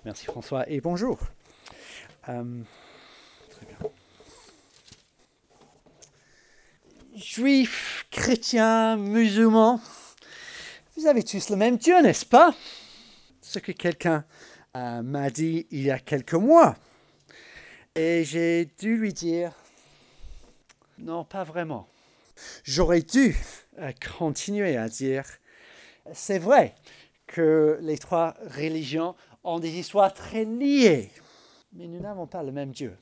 Merci François et bonjour. Très bien. Juifs, chrétiens, musulmans, vous avez tous le même Dieu, n'est-ce pas? Ce que quelqu'un m'a dit il y a quelques mois. Et j'ai dû lui dire, non, pas vraiment. J'aurais dû continuer à dire, c'est vrai que les trois religions ont des histoires très liées, mais nous n'avons pas le même Dieu.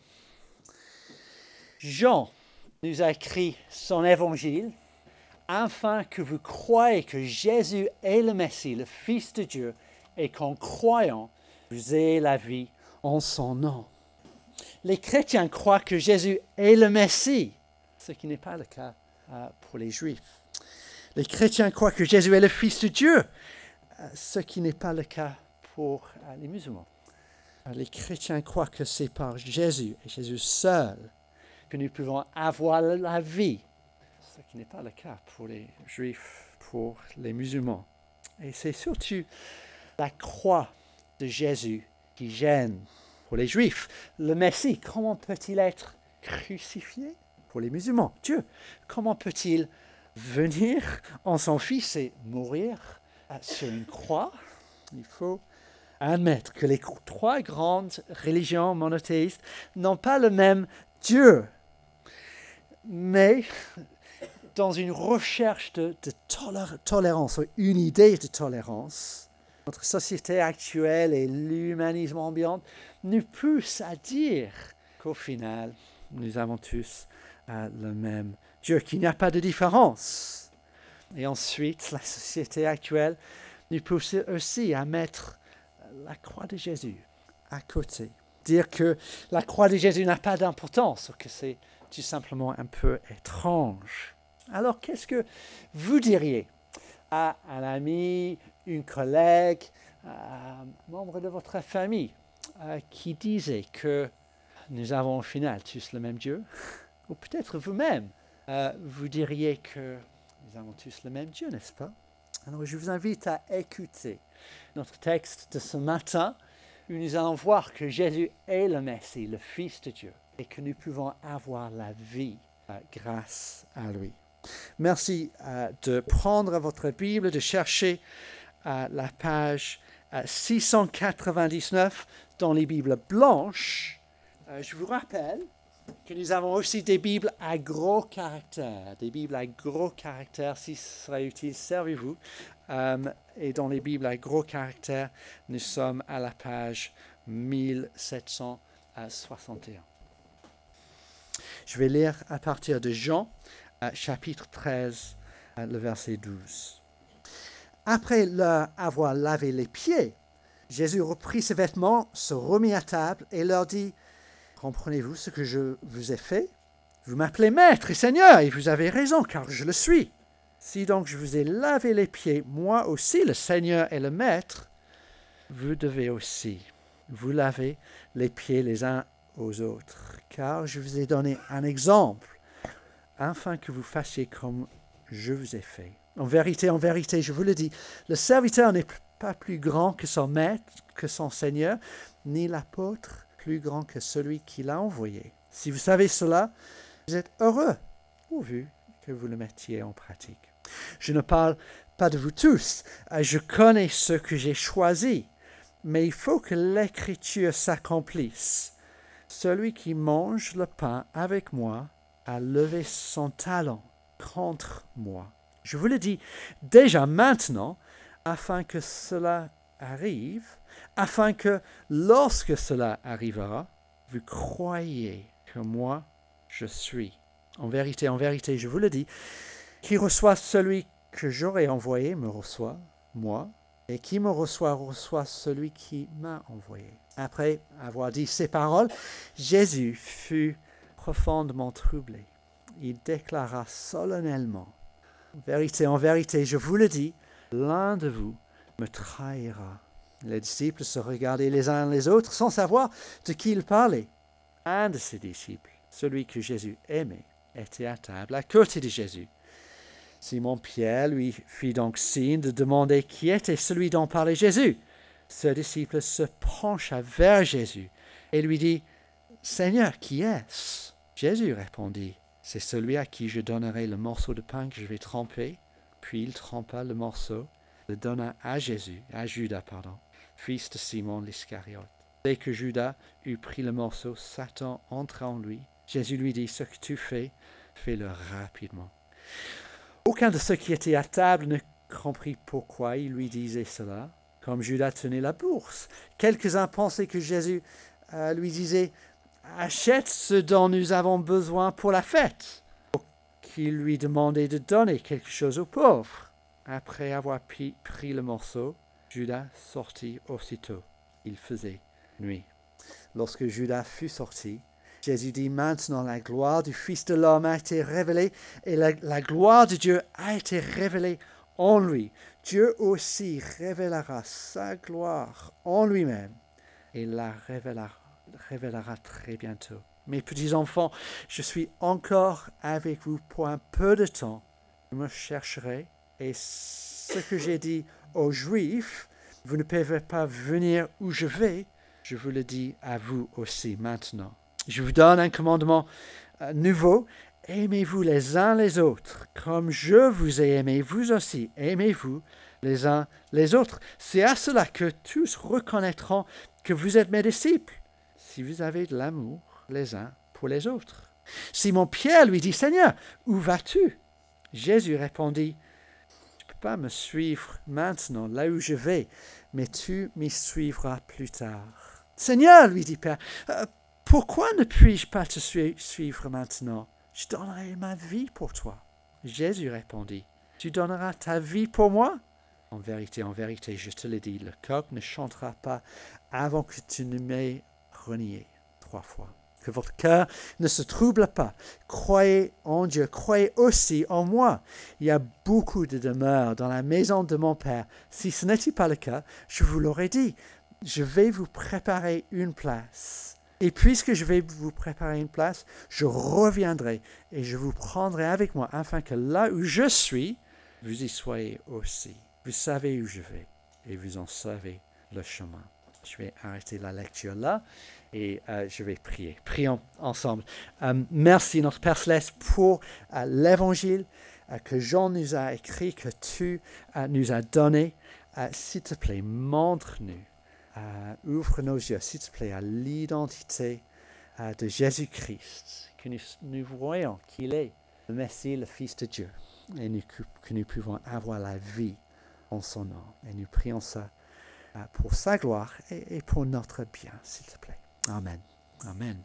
Jean nous a écrit son évangile afin que vous croyiez que Jésus est le Messie, le Fils de Dieu, et qu'en croyant, vous ayez la vie en son nom. Les chrétiens croient que Jésus est le Messie, ce qui n'est pas le cas pour les Juifs. Les chrétiens croient que Jésus est le Fils de Dieu, ce qui n'est pas le cas pour les musulmans. Les chrétiens croient que c'est par Jésus et Jésus seul que nous pouvons avoir la vie, ce qui n'est pas le cas pour les Juifs, pour les musulmans. Et c'est surtout la croix de Jésus qui gêne pour les Juifs. Le Messie, comment peut-il être crucifié pour les musulmans? Dieu, comment peut-il venir en son Fils et mourir sur une croix? Il faut admettre que les trois grandes religions monothéistes n'ont pas le même Dieu. Mais dans une recherche de tolérance, une idée de tolérance, notre société actuelle et l'humanisme ambiant nous poussent à dire qu'au final, nous avons tous le même Dieu, qu'il n'y a pas de différence. Et ensuite, la société actuelle nous pousse aussi à mettre la croix de Jésus à côté. Dire que la croix de Jésus n'a pas d'importance, ou que c'est tout simplement un peu étrange. Alors, qu'est-ce que vous diriez à un ami, une collègue, un membre de votre famille qui disait que nous avons au final tous le même Dieu? Ou peut-être vous-même, vous diriez que nous avons tous le même Dieu, n'est-ce pas? Alors, je vous invite à écouter notre texte de ce matin, où nous allons voir que Jésus est le Messie, le Fils de Dieu, et que nous pouvons avoir la vie grâce à lui. Merci de prendre votre Bible, de chercher la page 699 dans les Bibles blanches. Je vous rappelle que nous avons aussi des Bibles à gros caractères. Des Bibles à gros caractères, si ce serait utile, servez-vous. Et dans les Bibles à gros caractères, nous sommes à la page 1761. Je vais lire à partir de Jean, chapitre 13, le verset 12. Après leur avoir lavé les pieds, Jésus reprit ses vêtements, se remit à table et leur dit: comprenez-vous ce que je vous ai fait? Vous m'appelez Maître et Seigneur, et vous avez raison, car je le suis. Si donc je vous ai lavé les pieds, moi aussi, le Seigneur et le Maître, vous devez aussi vous laver les pieds les uns aux autres, car je vous ai donné un exemple, afin que vous fassiez comme je vous ai fait. En vérité, je vous le dis, le serviteur n'est pas plus grand que son Maître, que son Seigneur, ni l'apôtre plus grand que celui qui l'a envoyé. Si vous savez cela, vous êtes heureux, pourvu que vous le mettiez en pratique. Je ne parle pas de vous tous, je connais ceux que j'ai choisis, mais il faut que l'Écriture s'accomplisse. Celui qui mange le pain avec moi a levé son talon contre moi. Je vous le dis déjà maintenant, afin que cela arrive, afin que lorsque cela arrivera, vous croyez que moi, je suis. En vérité, je vous le dis, qui reçoit celui que j'aurai envoyé me reçoit, moi, et qui me reçoit celui qui m'a envoyé. Après avoir dit ces paroles, Jésus fut profondément troublé. Il déclara solennellement: en vérité, je vous le dis, l'un de vous me trahira. Les disciples se regardaient les uns les autres sans savoir de qui ils parlaient. Un de ses disciples, celui que Jésus aimait, était à table à côté de Jésus. Simon-Pierre lui fit donc signe de demander qui était celui dont parlait Jésus. ce disciple se pencha vers Jésus et lui dit, « Seigneur, qui est-ce » Jésus répondit, « C'est celui à qui je donnerai le morceau de pain que je vais tremper. » Puis il trempa le morceau, le donna à Judas, fils de Simon l'Iscariote. Dès que Judas eut pris le morceau, Satan entra en lui. Jésus lui dit, « Ce que tu fais, fais-le rapidement. » Aucun de ceux qui étaient à table ne comprit pourquoi il lui disait cela, comme Judas tenait la bourse. Quelques-uns pensaient que Jésus lui disait, « Achète ce dont nous avons besoin pour la fête. » Ou qu'il lui demandait de donner quelque chose aux pauvres. Après avoir pris le morceau, Judas sortit aussitôt. Il faisait nuit. Lorsque Judas fut sorti, Jésus dit, « Maintenant la gloire du Fils de l'homme a été révélée et la gloire de Dieu a été révélée en lui. Dieu aussi révélera sa gloire en lui-même et la révélera très bientôt. Mes petits enfants, je suis encore avec vous pour un peu de temps. Vous me chercherez et ce que j'ai dit aux Juifs, vous ne pouvez pas venir où je vais, je vous le dis à vous aussi maintenant. Je vous donne un commandement nouveau. Aimez-vous les uns les autres. Comme je vous ai aimé, vous aussi, aimez-vous les uns les autres. C'est à cela que tous reconnaîtront que vous êtes mes disciples, si vous avez de l'amour les uns pour les autres. Simon-Pierre lui dit, « Seigneur, où vas-tu » Jésus répondit, « Tu ne peux pas me suivre maintenant, là où je vais, mais tu m'y suivras plus tard. » « Seigneur, lui dit Pierre, pourquoi ne puis-je pas te suivre maintenant? Je donnerai ma vie pour toi. » Jésus répondit, « Tu donneras ta vie pour moi? En vérité, je te le dis, le coq ne chantera pas avant que tu ne m'aies renié 3 fois. Que votre cœur ne se trouble pas. Croyez en Dieu, croyez aussi en moi. Il y a beaucoup de demeures dans la maison de mon Père. Si ce n'était pas le cas, je vous l'aurais dit. Je vais vous préparer une place. Et puisque je vais vous préparer une place, je reviendrai et je vous prendrai avec moi, afin que là où je suis, vous y soyez aussi. Vous savez où je vais et vous en savez le chemin. Je vais arrêter la lecture là et je vais prier. Prions ensemble. Merci notre Père Céleste pour l'évangile que Jean nous a écrit, que tu nous as donné. S'il te plaît, montre-nous. Ouvre nos yeux, s'il te plaît, à l'identité de Jésus-Christ, que nous voyons qu'il est le Messie, le Fils de Dieu, et que nous pouvons avoir la vie en son nom. Et nous prions ça pour sa gloire et pour notre bien, s'il te plaît. Amen. Amen.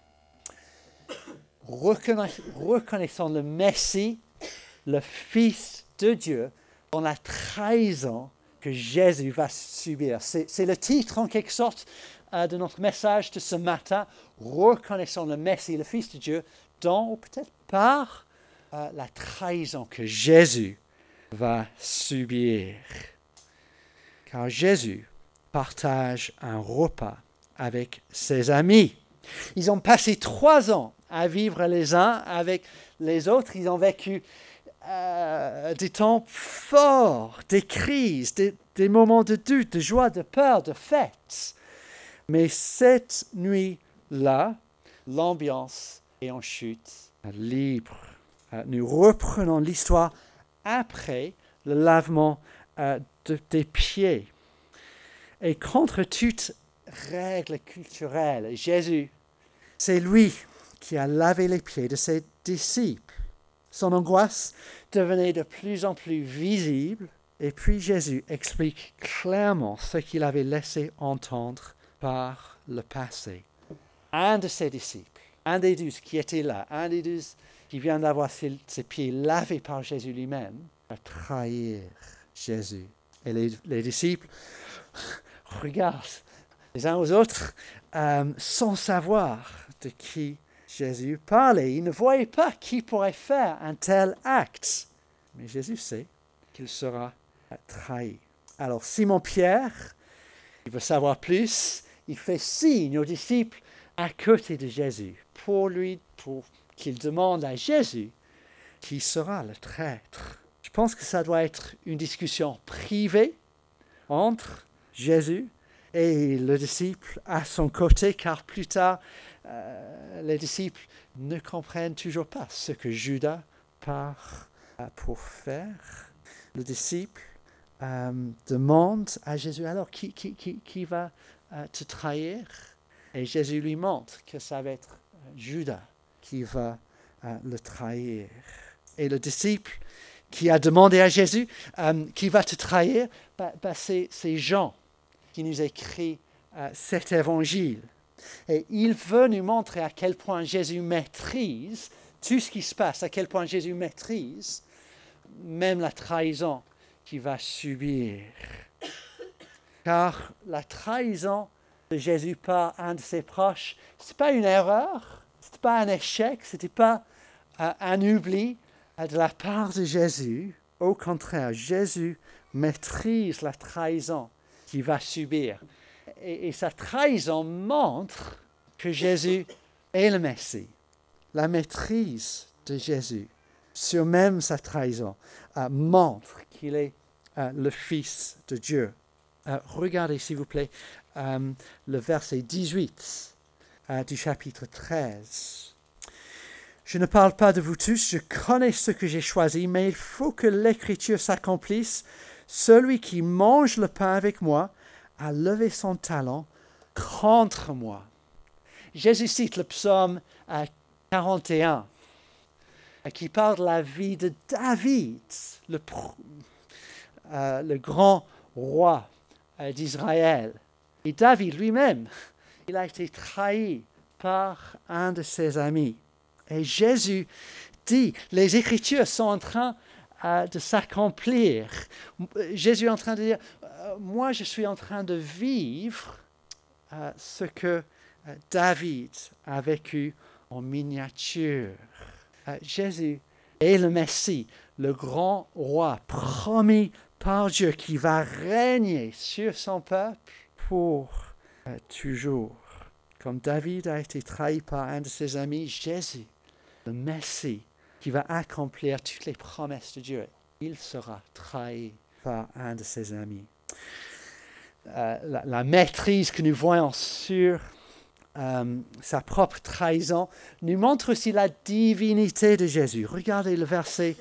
Reconnaissons le Messie, le Fils de Dieu, dans la trahison que Jésus va subir. C'est le titre, en quelque sorte, de notre message de ce matin. Reconnaissons le Messie, le Fils de Dieu, dans, ou peut-être par, la trahison que Jésus va subir. Car Jésus partage un repas avec ses amis. Ils ont passé 3 ans à vivre les uns avec les autres. Ils ont vécu des temps forts, des crises, des moments de doute, de joie, de peur, de fête. Mais cette nuit-là, l'ambiance est en chute libre. Nous reprenons l'histoire après le lavement des pieds. Et contre toute règle culturelle, Jésus, c'est lui qui a lavé les pieds de ses disciples. Son angoisse devenait de plus en plus visible, et puis Jésus explique clairement ce qu'il avait laissé entendre par le passé. Un de ses disciples, un des 12 qui était là, un des 12 qui vient d'avoir ses pieds lavés par Jésus lui-même, va trahir Jésus. Et les disciples regardent les uns aux autres sans savoir de qui Jésus parlait. Ils ne voyaient pas qui pourrait faire un tel acte. Mais Jésus sait qu'il sera trahi. Alors Simon-Pierre, il veut savoir plus, il fait signe aux disciples à côté de Jésus pour qu'il demande à Jésus qui sera le traître. Je pense que ça doit être une discussion privée entre Jésus Et le disciple à son côté, car plus tard, les disciples ne comprennent toujours pas ce que Judas part pour faire. Le disciple demande à Jésus, alors qui va te trahir? Et Jésus lui montre que ça va être Judas qui va le trahir. Et le disciple qui a demandé à Jésus, qui va te trahir, c'est Jean qui nous écrit cet évangile. Et il veut nous montrer à quel point Jésus maîtrise tout ce qui se passe, à quel point Jésus maîtrise même la trahison qu'il va subir. Car la trahison de Jésus par un de ses proches, ce n'est pas une erreur, ce n'était pas un échec, ce n'était pas un oubli de la part de Jésus. Au contraire, Jésus maîtrise la trahison qu'il va subir. Et sa trahison montre que Jésus est le Messie. La maîtrise de Jésus sur même sa trahison montre qu'il est le Fils de Dieu. Regardez s'il vous plaît le verset 18 du chapitre 13. Je ne parle pas de vous tous, je connais ce que j'ai choisi, mais il faut que l'Écriture s'accomplisse. Celui qui mange le pain avec moi a levé son talon contre moi. Jésus cite le psaume 41 qui parle de la vie de David, le grand roi d'Israël. Et David lui-même, il a été trahi par un de ses amis. Et Jésus dit, les Écritures sont en train de s'accomplir. Jésus est en train de dire, moi je suis en train de vivre ce que David a vécu en miniature. Jésus est le Messie, le grand roi promis par Dieu qui va régner sur son peuple pour toujours. Comme David a été trahi par un de ses amis, Jésus, le Messie, qui va accomplir toutes les promesses de Dieu, il sera trahi par un de ses amis. La maîtrise que nous voyons sur sa propre trahison nous montre aussi la divinité de Jésus. Regardez le verset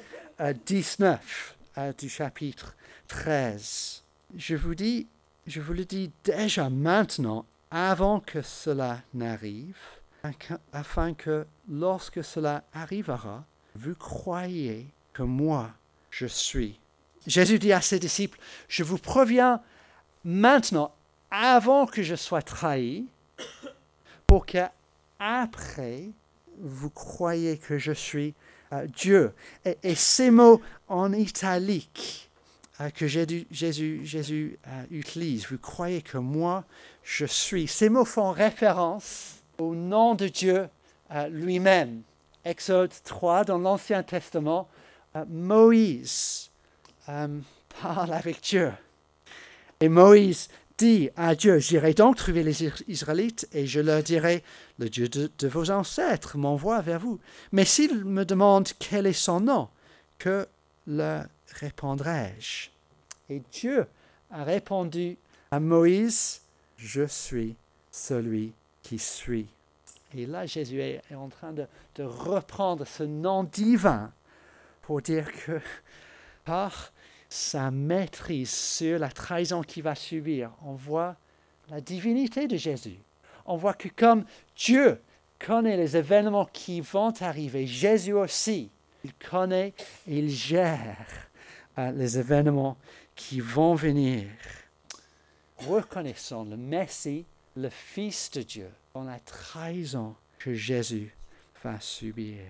19 du chapitre 13. Je vous le dis déjà maintenant, avant que cela n'arrive, afin que lorsque cela arrivera, vous croyez que moi, je suis. Jésus dit à ses disciples, je vous préviens maintenant, avant que je sois trahi, pour que après vous croyez que je suis Dieu. Et ces mots en italique que Jésus utilise, vous croyez que moi, je suis. Ces mots font référence au nom de Dieu lui-même. Exode 3, dans l'Ancien Testament, Moïse parle avec Dieu. Et Moïse dit à Dieu, j'irai donc trouver les Israélites et je leur dirai, le Dieu de vos ancêtres m'envoie vers vous. Mais s'ils me demandent quel est son nom, que leur répondrai-je? Et Dieu a répondu à Moïse, je suis celui qui suis. Et là, Jésus est en train de reprendre ce nom divin pour dire que par sa maîtrise sur la trahison qu'il va subir, on voit la divinité de Jésus. On voit que comme Dieu connaît les événements qui vont arriver, Jésus aussi, il connaît et il gère les événements qui vont venir. Reconnaissons le Messie, le Fils de Dieu, dans la trahison que Jésus va subir.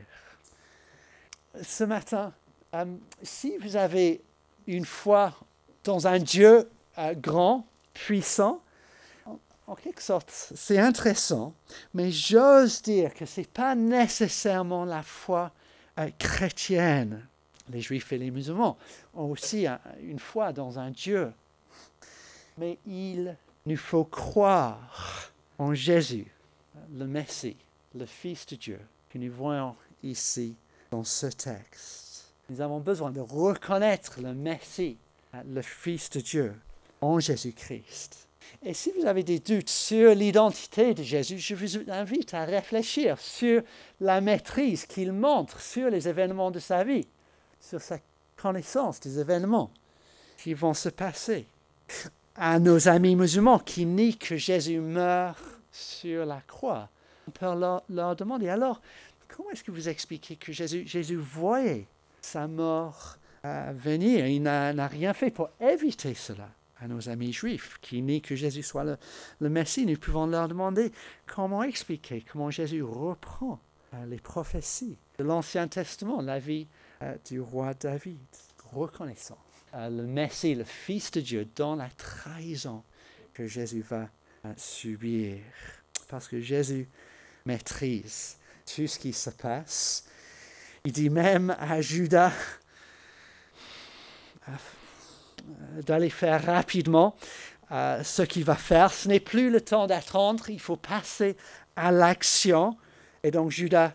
Ce matin, si vous avez une foi dans un Dieu grand, puissant, en quelque sorte, c'est intéressant, mais j'ose dire que ce n'est pas nécessairement la foi chrétienne. Les Juifs et les musulmans ont aussi une foi dans un Dieu. Mais il nous faut croire en Jésus, le Messie, le Fils de Dieu, que nous voyons ici dans ce texte. Nous avons besoin de reconnaître le Messie, le Fils de Dieu, en Jésus-Christ. Et si vous avez des doutes sur l'identité de Jésus, je vous invite à réfléchir sur la maîtrise qu'il montre sur les événements de sa vie, sur sa connaissance des événements qui vont se passer. À nos amis musulmans qui nient que Jésus meurt sur la croix, on peut leur demander, alors, comment est-ce que vous expliquez que Jésus voyait sa mort venir? Il n'a rien fait pour éviter cela. À nos amis juifs qui nient que Jésus soit le Messie, nous pouvons leur demander comment expliquer, comment Jésus reprend les prophéties de l'Ancien Testament, la vie du roi David, reconnaissant le Messie, le Fils de Dieu, dans la trahison que Jésus va subir. Parce que Jésus maîtrise tout ce qui se passe. Il dit même à Judas d'aller faire rapidement ce qu'il va faire. Ce n'est plus le temps d'attendre, il faut passer à l'action. Et donc Judas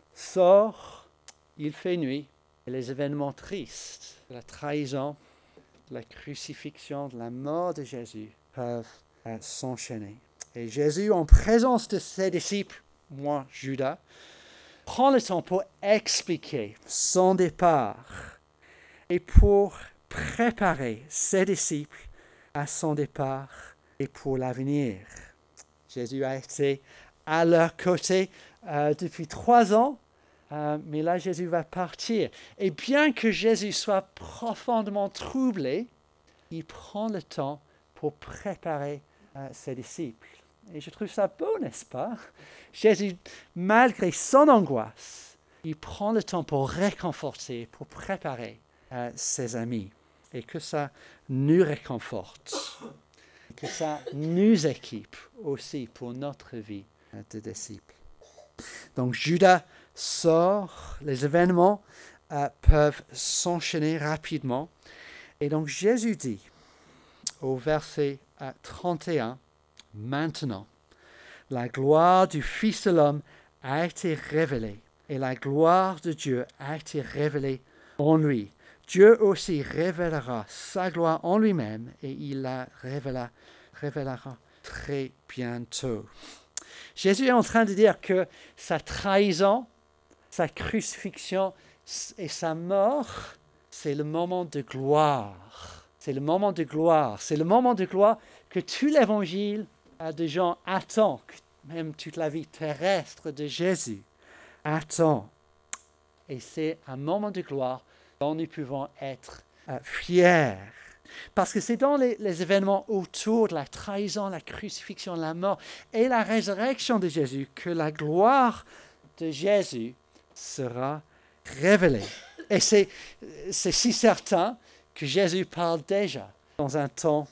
sort, il fait nuit. Et les événements tristes, la trahison, la crucifixion, la mort de Jésus peuvent s'enchaîner. Et Jésus, en présence de ses disciples, moi, Judas, prend le temps pour expliquer son départ et pour préparer ses disciples à son départ et pour l'avenir. Jésus a été à leur côté depuis 3 ans, mais là Jésus va partir. Et bien que Jésus soit profondément troublé, il prend le temps pour préparer ses disciples. Et je trouve ça beau, n'est-ce pas? Jésus, malgré son angoisse, il prend le temps pour réconforter, pour préparer ses amis. Et que ça nous réconforte, que ça nous équipe aussi pour notre vie de disciples. Donc Judas sort, les événements peuvent s'enchaîner rapidement. Et donc Jésus dit au verset 31, maintenant, la gloire du Fils de l'homme a été révélée et la gloire de Dieu a été révélée en lui. Dieu aussi révélera sa gloire en lui-même et il la révélera très bientôt. Jésus est en train de dire que sa trahison, sa crucifixion et sa mort, c'est le moment de gloire. C'est le moment de gloire. C'est le moment de gloire que tout l'évangile de Jean attend, même toute la vie terrestre de Jésus attend. Et c'est un moment de gloire dont nous pouvons être fiers. Parce que c'est dans les événements autour de la trahison, la crucifixion, la mort et la résurrection de Jésus que la gloire de Jésus sera révélée. Et c'est si certain que Jésus parle déjà dans un temps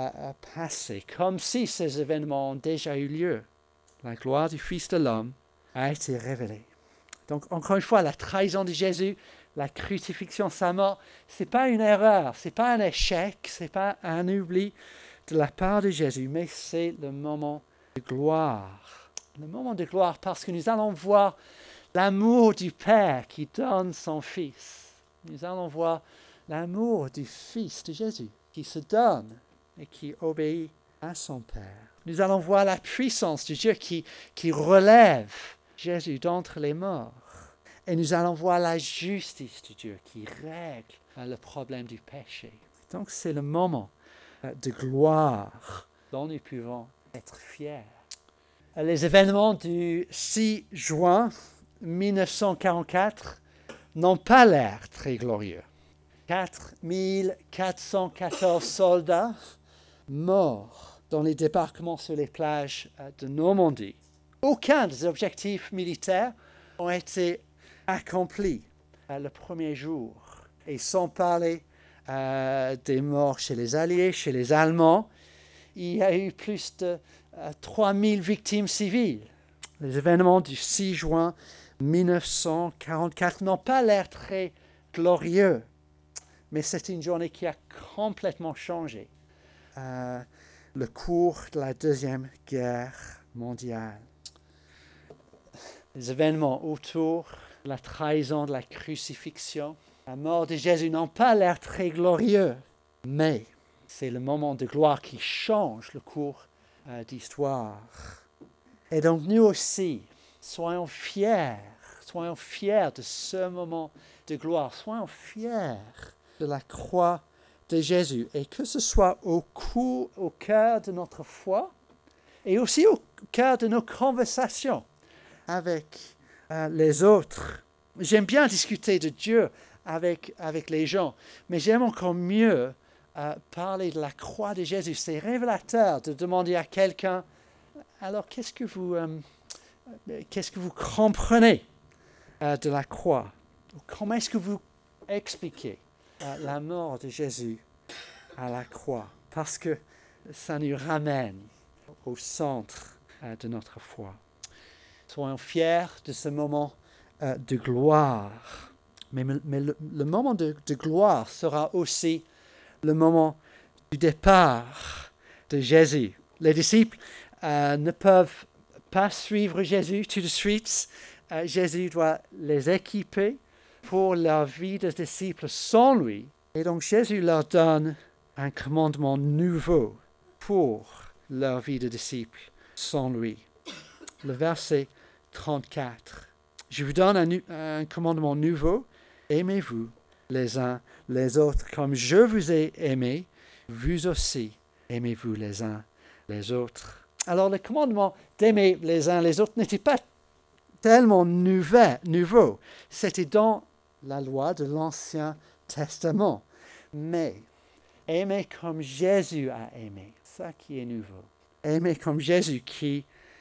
passé, comme si ces événements ont déjà eu lieu. La gloire du Fils de l'homme a été révélée. Donc, encore une fois, la trahison de Jésus, la crucifixion, sa mort, ce n'est pas une erreur, ce n'est pas un échec, ce n'est pas un oubli de la part de Jésus, mais c'est le moment de gloire. Le moment de gloire parce que nous allons voir l'amour du Père qui donne son Fils. Nous allons voir l'amour du Fils de Jésus qui se donne et qui obéit à son Père. Nous allons voir la puissance de Dieu qui relève Jésus d'entre les morts. Et nous allons voir la justice de Dieu qui règle le problème du péché. Donc c'est le moment de gloire dont nous pouvons être fiers. Les événements du 6 juin 1944 n'ont pas l'air très glorieux. 4414 soldats morts dans les débarquements sur les plages de Normandie. Aucun des objectifs militaires ont été accomplis le premier jour. Et sans parler des morts chez les Alliés, chez les Allemands, il y a eu plus de 3000 victimes civiles. Les événements du 6 juin 1944 n'ont pas l'air très glorieux, mais c'est une journée qui a complètement changé le cours de la Deuxième Guerre mondiale. Les événements autour de la trahison, de la crucifixion, la mort de Jésus n'ont pas l'air très glorieux, mais c'est le moment de gloire qui change le cours d'histoire. Et donc nous aussi, soyons fiers de ce moment de gloire, soyons fiers de la croix de Jésus, et que ce soit au cœur de notre foi, et aussi au cœur de nos conversations avec les autres. J'aime bien discuter de Dieu avec les gens, mais j'aime encore mieux parler de la croix de Jésus. C'est révélateur de demander à quelqu'un, alors qu'est-ce que vous comprenez de la croix? Comment est-ce que vous expliquez la mort de Jésus à la croix? Parce que ça nous ramène au centre de notre foi. Soyons fiers de ce moment de gloire. Mais le moment de gloire sera aussi le moment du départ de Jésus. Les disciples ne peuvent pas suivre Jésus tout de suite. Jésus doit les équiper pour leur vie de disciples sans lui. Et donc Jésus leur donne un commandement nouveau pour leur vie de disciples sans lui. Le verset 34. Je vous donne un commandement nouveau. Aimez-vous les uns les autres comme je vous ai aimé. Vous aussi, aimez-vous les uns les autres. Alors le commandement d'aimer les uns les autres n'était pas tellement nouveau. C'était dans la loi de l'Ancien Testament. Mais aimer comme Jésus a aimé, ça qui est nouveau. Aimer comme Jésus qui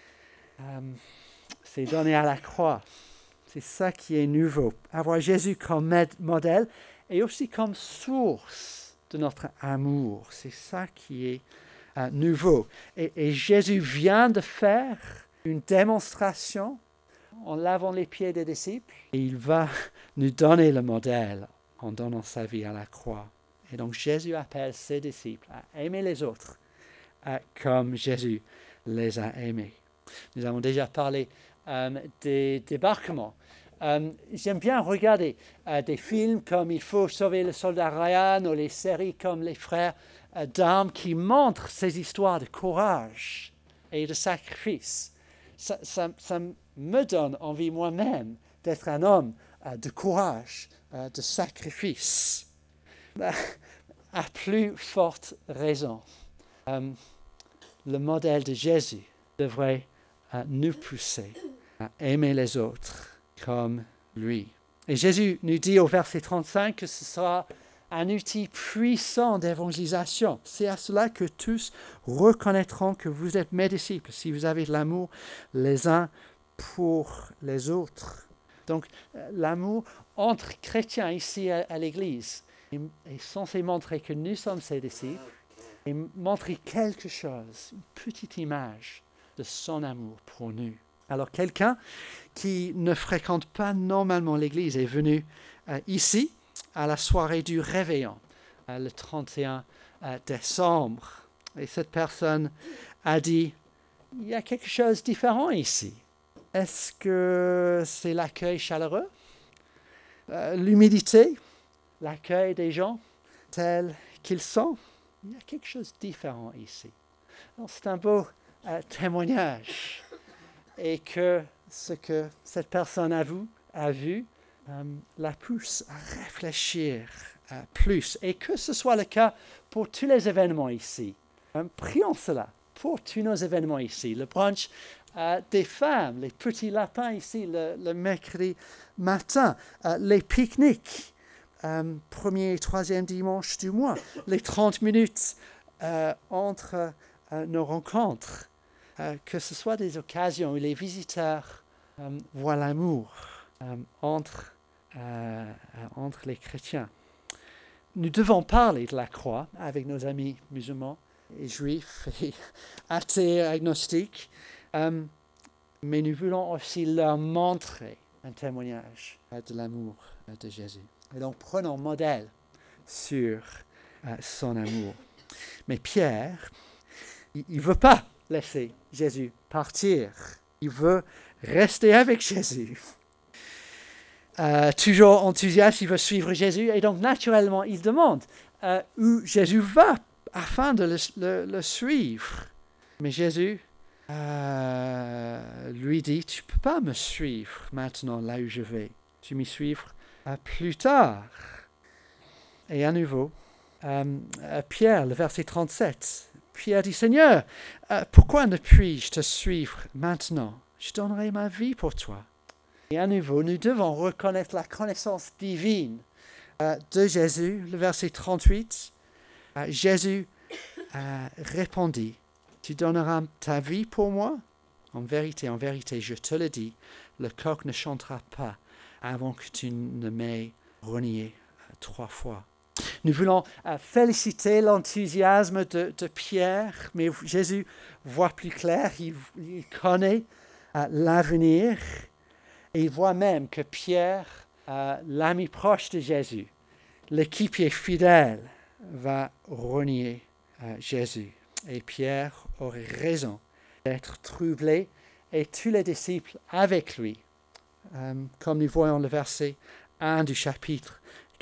s'est donné à la croix. C'est ça qui est nouveau. Avoir Jésus comme modèle et aussi comme source de notre amour. C'est ça qui est nouveau. Et Jésus vient de faire une démonstration en lavant les pieds des disciples. Et il va nous donner le modèle en donnant sa vie à la croix. Et donc Jésus appelle ses disciples à aimer les autres comme Jésus les a aimés. Nous avons déjà parlé des débarquements. J'aime bien regarder des films comme Il faut sauver le soldat Ryan ou les séries comme Les Frères d'Armes qui montrent ces histoires de courage et de sacrifice. Ça me donne envie moi-même d'être un homme de courage, de sacrifice. À plus forte raison, le modèle de Jésus devrait nous pousser à aimer les autres comme lui. Et Jésus nous dit au verset 35 que ce sera un outil puissant d'évangélisation. C'est à cela que tous reconnaîtront que vous êtes mes disciples, si vous avez de l'amour les uns pour les autres. Donc, l'amour entre chrétiens ici à l'Église est censé montrer que nous sommes ses disciples et montrer quelque chose, une petite image de son amour pour nous. Alors, quelqu'un qui ne fréquente pas normalement l'Église est venu ici à la soirée du réveillon, le 31 décembre. Et cette personne a dit, il y a quelque chose de différent ici. Est-ce que c'est l'accueil chaleureux, l'humilité, l'accueil des gens tels qu'ils sont? Il y a quelque chose de différent ici. Alors, c'est un beau témoignage. Et que ce que cette personne a vu la pousse à réfléchir plus. Et que ce soit le cas pour tous les événements ici. Prions cela pour tous nos événements ici. Le brunch des femmes, les petits lapins ici le mercredi matin, les pique-niques, premier et troisième dimanche du mois, les 30 minutes entre nos rencontres. Que ce soit des occasions où les visiteurs voient l'amour entre les chrétiens. Nous devons parler de la croix avec nos amis musulmans et juifs et athées, agnostiques, mais nous voulons aussi leur montrer un témoignage de l'amour de Jésus. Et donc prenons modèle sur son amour. Mais Pierre, il ne veut pas laisser Jésus partir. Il veut rester avec Jésus. Toujours enthousiaste, il veut suivre Jésus. Et donc, naturellement, il demande où Jésus va afin de le suivre. Mais Jésus lui dit, tu ne peux pas me suivre maintenant là où je vais. Tu m'y suivras plus tard. Et à nouveau, Pierre, le verset 37, Pierre dit, Seigneur, pourquoi ne puis-je te suivre maintenant? Je donnerai ma vie pour toi. Et à nouveau, nous devons reconnaître la connaissance divine de Jésus. Le verset 38, Jésus répondit, tu donneras ta vie pour moi? En vérité, je te le dis, le coq ne chantera pas avant que tu ne m'aies renié 3 fois. Nous voulons féliciter l'enthousiasme de Pierre, mais Jésus voit plus clair, il connaît l'avenir, et il voit même que Pierre, l'ami proche de Jésus, l'équipier fidèle, va renier Jésus. Et Pierre aurait raison d'être troublé, et tous les disciples avec lui, comme nous voyons le verset 1 du chapitre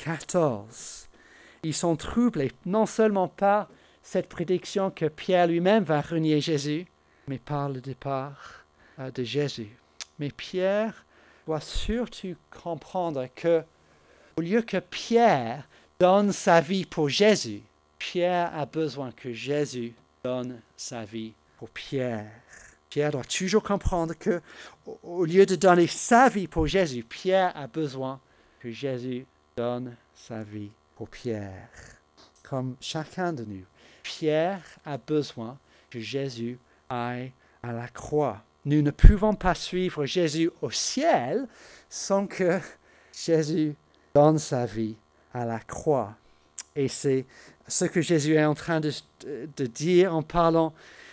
14. Ils sont troublés non seulement par cette prédiction que Pierre lui-même va renier Jésus, mais par le départ de Jésus. Mais Pierre doit surtout comprendre que, au lieu que Pierre donne sa vie pour Jésus, Pierre a besoin que Jésus donne sa vie pour Pierre. Pierre doit toujours comprendre que, au lieu de donner sa vie pour Jésus, Pierre a besoin que Jésus donne sa vie pour Pierre. Comme chacun de nous, Pierre a besoin que Jésus aille à la croix. Nous ne pouvons pas suivre Jésus au ciel sans que Jésus donne sa vie à la croix. Et c'est ce que Jésus est en train de dire en parlant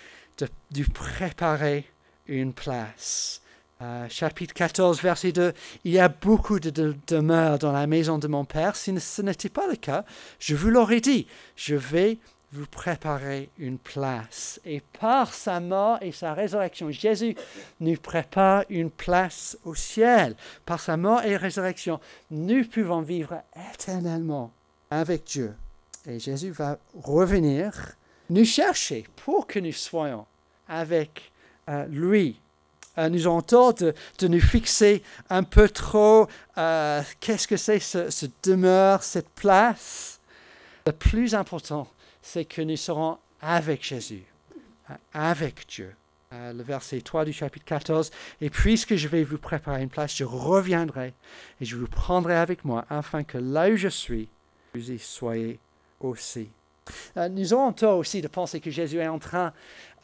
de préparer une place. Chapitre 14, verset 2, « Il y a beaucoup de demeures dans la maison de mon Père. Si ce n'était pas le cas, je vous l'aurais dit. Je vais vous préparer une place. » Et par sa mort et sa résurrection, Jésus nous prépare une place au ciel. Par sa mort et résurrection, nous pouvons vivre éternellement avec Dieu. Et Jésus va revenir nous chercher pour que nous soyons avec lui. Nous avons tort de nous fixer un peu trop qu'est-ce que c'est ce demeure, cette place. Le plus important, c'est que nous serons avec Jésus, avec Dieu. Le verset 3 du chapitre 14, « Et puisque je vais vous préparer une place, je reviendrai et je vous prendrai avec moi, afin que là où je suis, vous y soyez aussi. » Nous avons tort aussi de penser que Jésus est en train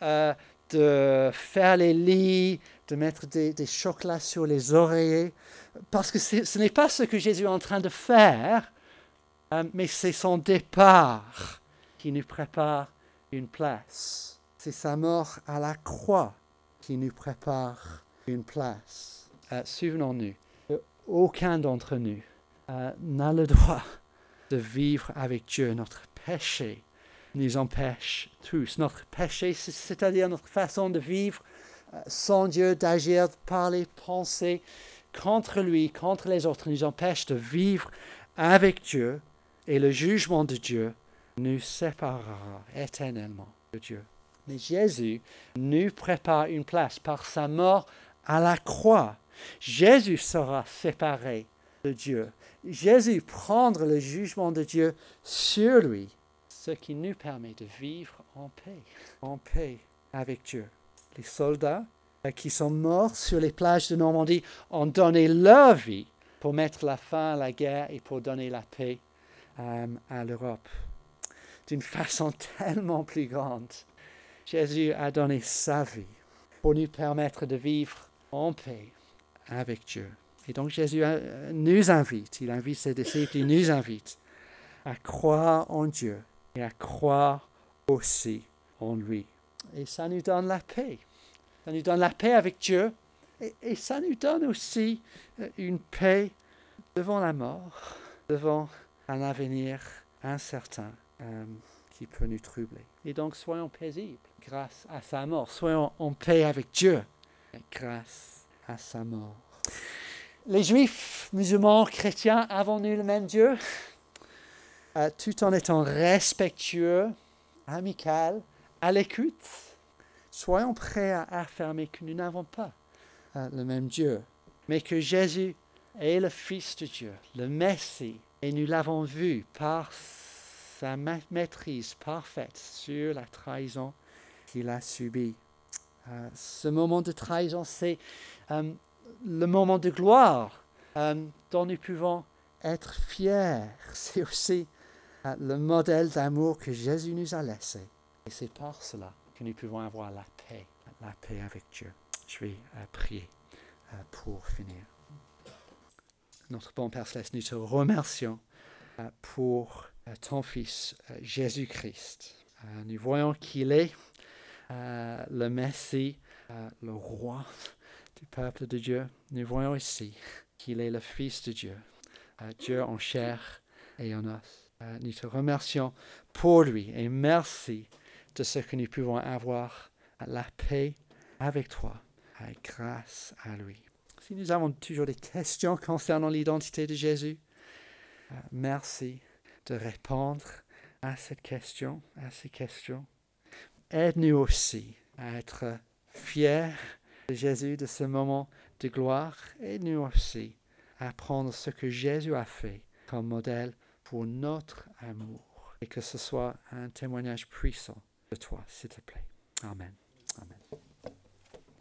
de faire les lits, de mettre des chocolats sur les oreillers, parce que ce n'est pas ce que Jésus est en train de faire, mais c'est son départ qui nous prépare une place. C'est sa mort à la croix qui nous prépare une place. Souvenons-nous, aucun d'entre nous n'a le droit de vivre avec Dieu. Notre péché nous empêche tous. Notre péché, c'est-à-dire notre façon de vivre sans Dieu, d'agir, de parler, penser contre lui, contre les autres, nous empêche de vivre avec Dieu, et le jugement de Dieu nous séparera éternellement de Dieu. Mais Jésus nous prépare une place par sa mort à la croix. Jésus sera séparé de Dieu. Jésus prendra le jugement de Dieu sur lui, ce qui nous permet de vivre en paix avec Dieu. Les soldats qui sont morts sur les plages de Normandie ont donné leur vie pour mettre la fin à la guerre et pour donner la paix à l'Europe. D'une façon tellement plus grande, Jésus a donné sa vie pour nous permettre de vivre en paix avec Dieu. Et donc Jésus nous invite, il invite ses disciples, il nous invite à croire en Dieu et à croire aussi en lui. Et ça nous donne la paix. Ça nous donne la paix avec Dieu et ça nous donne aussi une paix devant la mort, devant un avenir incertain qui peut nous troubler. Et donc soyons paisibles grâce à sa mort. Soyons en paix avec Dieu grâce à sa mort. Les Juifs, musulmans, chrétiens, avons-nous le même Dieu? Tout en étant respectueux amical, à l'écoute. Soyons prêts à affirmer que nous n'avons pas le même Dieu, mais que Jésus est le Fils de Dieu, le Messie, et nous l'avons vu par sa maîtrise parfaite sur la trahison qu'il a subie. Ce moment de trahison, c'est le moment de gloire dont nous pouvons être fiers. C'est aussi le modèle d'amour que Jésus nous a laissé. Et c'est par cela que nous pouvons avoir la paix avec Dieu. Je vais prier pour finir. Notre bon Père Céleste, nous te remercions pour ton Fils Jésus-Christ. Nous voyons qu'il est le Messie, le roi du peuple de Dieu. Nous voyons ici qu'il est le Fils de Dieu, Dieu en chair et en os. Nous te remercions pour lui et merci de ce que nous pouvons avoir la paix avec toi grâce à lui. Si nous avons toujours des questions concernant l'identité de Jésus, merci de répondre à ces questions. Aide-nous aussi à être fiers de Jésus, de ce moment de gloire. Aide-nous aussi à prendre ce que Jésus a fait comme modèle pour notre amour. Et que ce soit un témoignage puissant de toi, s'il te plaît. Amen. Amen.